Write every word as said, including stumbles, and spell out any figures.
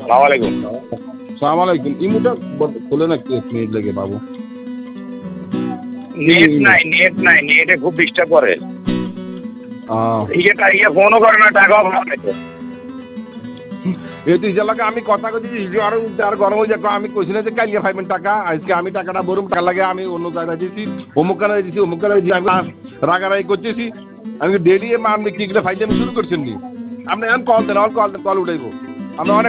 সালাম আলাইকুম। সালাম আলাইকুম। ইমুটা খুলে না একটু এক মিনিট লেগে বাবু। নেট নাই নেট নাই নেটে খুব ডিস্টার্ব করে। আহ ইয়ে ইয়ে ফোনও করে না, টাকাও ভাড়া নেই। এই তো ইজালাকে আমি কথা কইছি আর আর গরম হয়ে যাক। আমি কইছি না যে কালিয়া পাইবেন টাকা, আজকে আমি টাকাটা বরুম টাকা লাগে আমি অন্য জায়গায় দিয়েছি, অমুক কানায় দিয়েছি অমুক কানায় দিয়েছি, আমি রাগারাগি করতেছি। আমি ডেলি আমি কি ফাইতে আমি শুরু করছেন নি। আপনি এখন কল দেন, কল কল উঠাইবো। আমরা অনেক